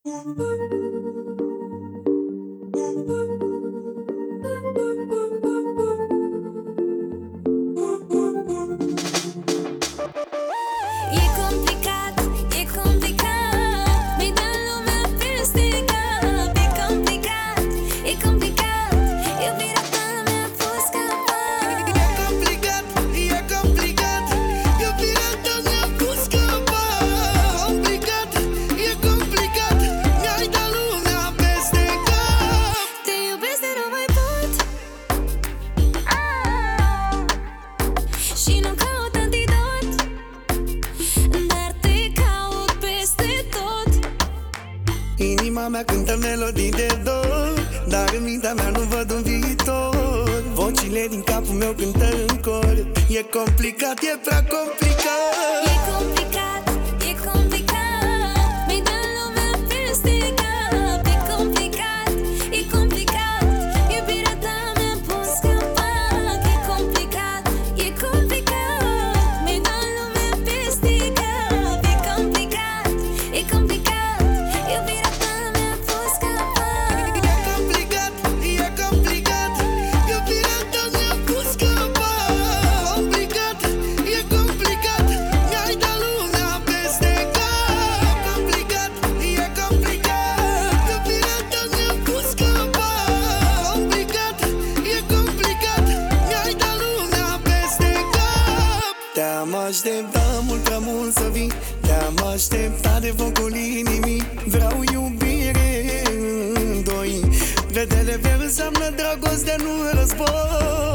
Inima mea cântă melodii de dor, dar în mintea mea nu văd un viitor. Vocile din capul meu cântă în cor. E complicat, e prea complicat. E complicat, e complicat. Mi-ai dat lumea peste cap. E complicat, e complicat. Iubirea ta mi-a pus capac. E complicat, e complicat. Mi-ai dat lumea peste cap. E complicat, e complicat. Iubirea ta mi-a pus capac. E complicat, e complicat. Iubirea ta mi-a pus capac. Complicat, e complicat. Mi-ai dat lumea peste cap. Complicat, e complicat. Iubirea ta mi-a pus capac. Complicat, e complicat. Mi-ai dat lumea peste cap. Te-am așteptat mult prea mult să vii. Te-am așteptat de focul inimii. Vreau iubire în doi. Vedere înseamnă dragoste, nu război.